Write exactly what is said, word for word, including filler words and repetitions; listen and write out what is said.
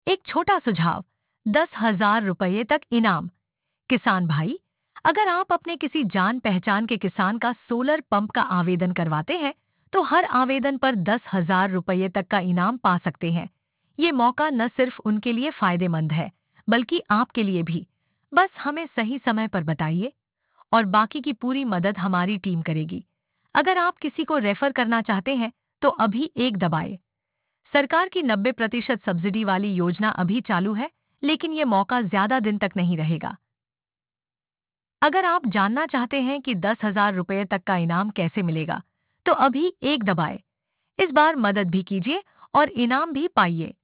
एक छोटा सुझाव, दस हजार रुपये तक इनाम। किसान भाई, अगर आप अपने किसी जान पहचान के किसान का सोलर पंप का आवेदन करवाते हैं, तो हर आवेदन पर दस हजार रुपये तक का इनाम पा सकते हैं। ये मौका न सिर्फ उनके लिए फायदेमंद है, बल्कि आपके लिए भी। बस हमें सही समय पर बताइए और बाकी की पूरी मदद हमारी टीम करेगी। अगर आप किसी को रेफर करना चाहते हैं, तो अभी एक दबाएं। सरकार की नब्बे प्रतिशत सब्सिडी वाली योजना अभी चालू है, लेकिन ये मौका ज्यादा दिन तक नहीं रहेगा। अगर आप जानना चाहते हैं कि दस हजार रुपये तक का इनाम कैसे मिलेगा, तो अभी एक दबाएं। इस बार मदद भी कीजिए और इनाम भी पाइए।